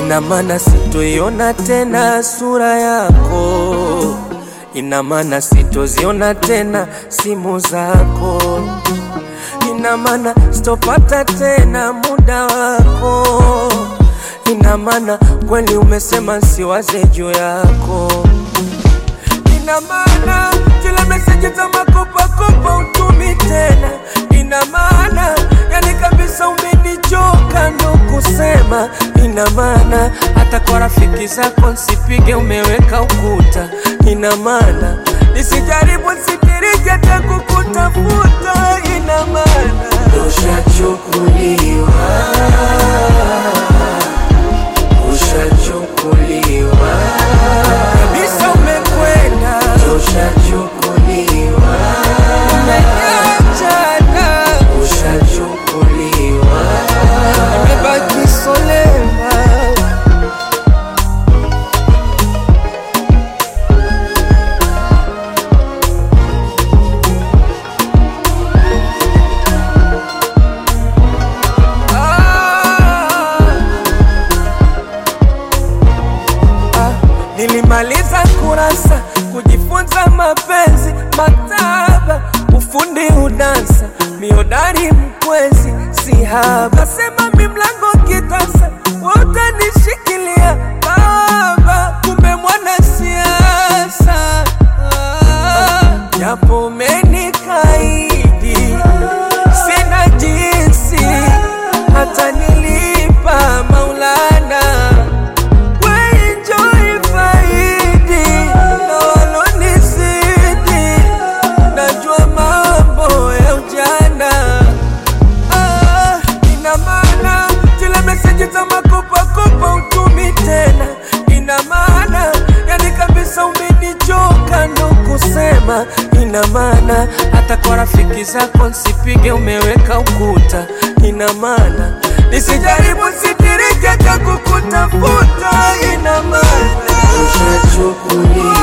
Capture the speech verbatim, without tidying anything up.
ina maana sitoiona tena sura yako, ina maana sitoziona tena simu zako, ina maana sitopata tena muda wako, ina maana kweli umesema siwaze juu yako, ina maana zile message za makopa kopa utumi tena, ina maana yani kabisa umenichoka ndo kusema, ina maana hata kwa rafiki zako nsipige umeweka ukuta, ina maana nisijaribu nsitirike hata kukutafuta, ina maana ushachukuliwa, ushachukuliwa kabisa, umekwenda ushachukuliwa, umenyachana ushachukuliwa, umebaki solema. Nilimaliza kurasa kujifunza mapenzi, maktaba ufundi udansa, miodari mkwezi sihaba, sema mi mlango kitasa wote nishikilia baba, kumbe mwana siasa, japo umenikaidi sina jinsi, hata nilipa Maulana tena, ina maana yani kabisa umenichoka ndo kusema, ina maana hata kwa rafiki zako nsipige umeweka ukuta, ina maana nisijaribu sitirike hata kukutafuta, ina maana ushachukuliwa.